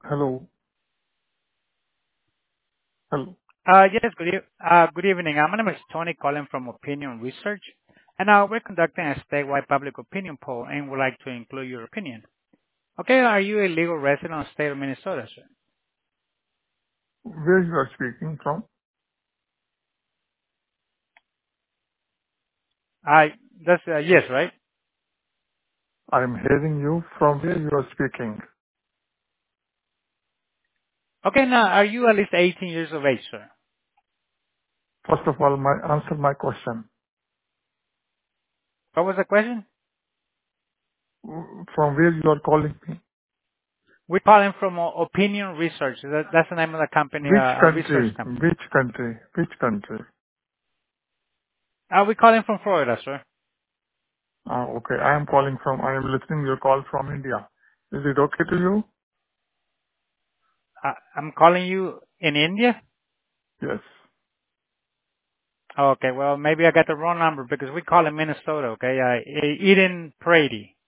Hello. Hello. Yes, good evening. My name is Tony calling from Opinion Research, and we're conducting a statewide public opinion poll and would like to include your opinion. Okay, are you a legal resident of the state of Minnesota, sir? Where you are speaking from? That's yes, right? I am hearing you from where you are speaking. Okay, now, are you at least 18 years of age, sir? First of all, answer my question. What was the question? From where you are calling me? We're calling from Opinion Research. That's the name of the company, Which a research country? company. Which country? Which country? We're calling from Florida, sir. Okay. I am listening your call from India. Is it okay to you? I'm calling you in India? Yes. Okay, well, maybe I got the wrong number because we call it Minnesota, okay? Eden Prady.